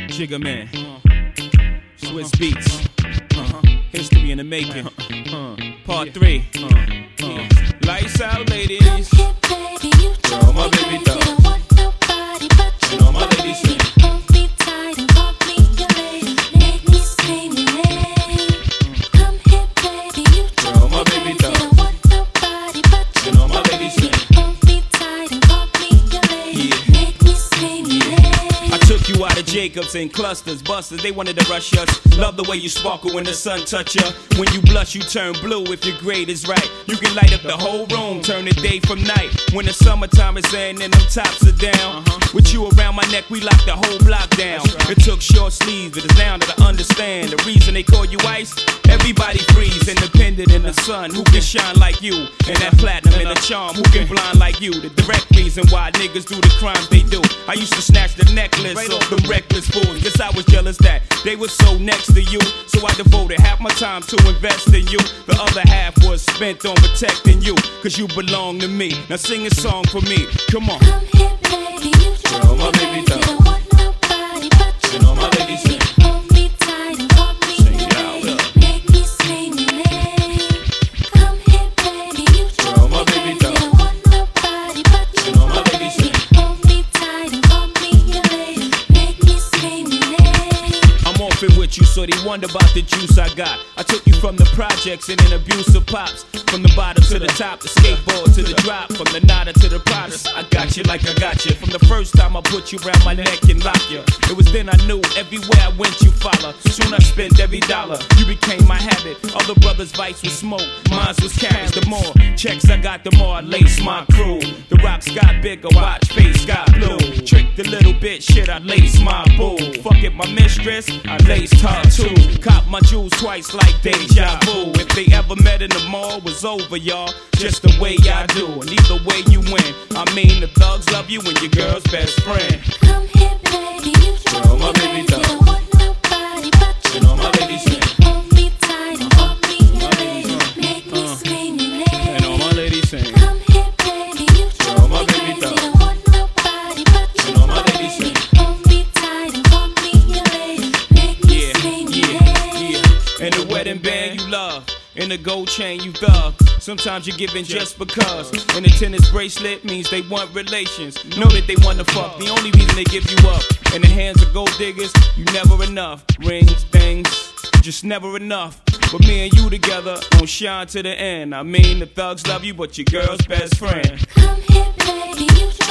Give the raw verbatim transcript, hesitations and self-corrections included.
Jigga Man, Swiss Beats, history in the making, part three. Lights out, ladies. Yo, my baby dog. You know my ladies sing. Hold me tight and call me your lady. Make me scream your name. Come here, baby, you Yo, my baby dog. don't want nobody but you. You know my ladies sing. Hold me tight and call me your lady. Yeah. Make me scream your name. I took you out of Jacobs in clusters, busters, they wanted to rush us. Love the way you sparkle when the sun touch ya. When you blush, you turn blue if your grade is right. You can light up the whole room, turn the day from night. When the summertime is in and them tops are down. With you around my neck, we lock the whole block down. It took short sleeves, but it's now that I understand the reason they call you ice. Everybody freeze, independent in the sun. Who can shine like you? And that platinum and the charm, who can blind like you? The direct reason why niggas do the crimes they do. I used to snatch the necklace off them reckless fools. Guess I was jealous that they were so next to you. So I devoted half my time to invest in you. The other half was spent on protecting you. Cause you belong to me. Now sing a song for me. Come on. Come here, baby, you Yo, my baby dog. don't want nobody but you. You know my ladies sing. Hold me tight and call me Sing your it out, lady. look. Make me scream your name. Come here, baby, you Yo, my baby dog. don't want nobody but you. You know my ladies sing. Hold me tight and call me your lady. Make me scream your name. I'm off it with you, so they wonder about the juice I got. I took you from the projects and an abusive pops. From the bottom to the top, the skateboard to the drop. From the nada to the Pradas, I got you like I got you. From the first time I put you around my neck and lock you. It was then I knew everywhere I went you follow. Soon I spent every dollar, you became my habit. Other brothers' vice was smoke, mine was carrots. The more checks I got, the more I lace my crew. The rocks got bigger, watch face got blue. Tricked a little bit, shit, I lace my boo. Fuck it, my mistress, I laced her too. Cop my jewels twice like deja vu. If they ever met in the mall, was over, y'all. Just the way I do, and either way you win. I mean, the thugs love you and your girl's best friend. Come here, baby, you Yo, my baby dog. don't want nobody but you. You know my ladies sing. Hold me tight and call me your lady. Make me scream your name. And all my ladies sing. Come here, baby, you Yo, my baby dog. don't want nobody but you. You know my ladies sing. Hold me tight and call me your lady. Make me Yeah, scream your yeah, name. yeah. And the wedding band you love, and the gold chain you thug. Sometimes you're giving just because. And the tennis bracelet means they want relations. Know that they want to fuck. The only reason they give you up. In the hands of gold diggers, you never enough. Rings, things, just never enough. But me and you together gon' shine to the end. I mean, the thugs love you, but your girl's best friend. Come here, baby, you